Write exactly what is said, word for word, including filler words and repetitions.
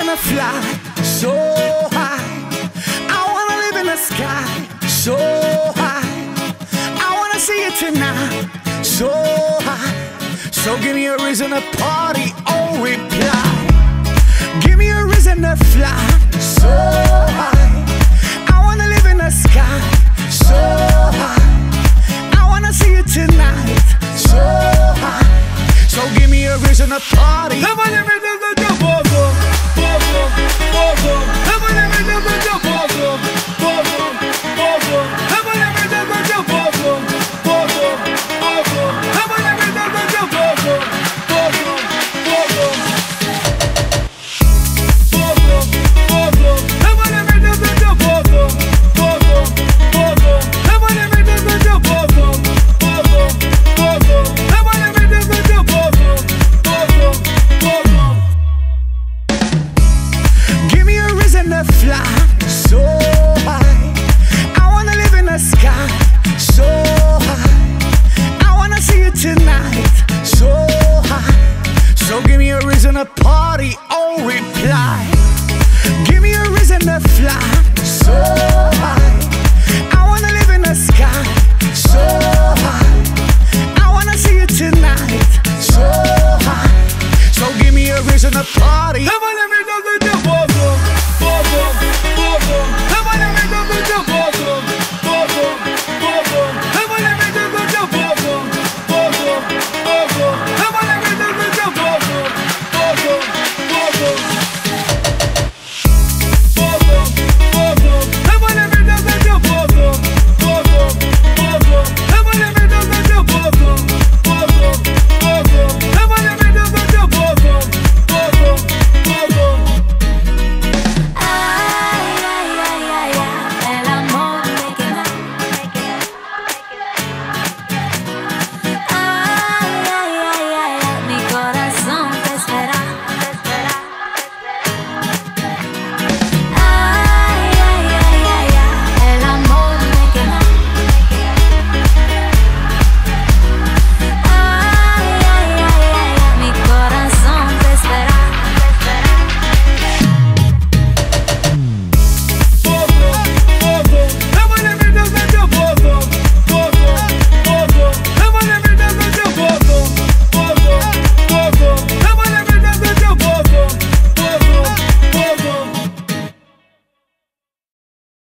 wanna fly so high. I wanna live in the sky so high. I wanna see it tonight so high. So give me a reason to party or reply. Give me a reason to fly so high.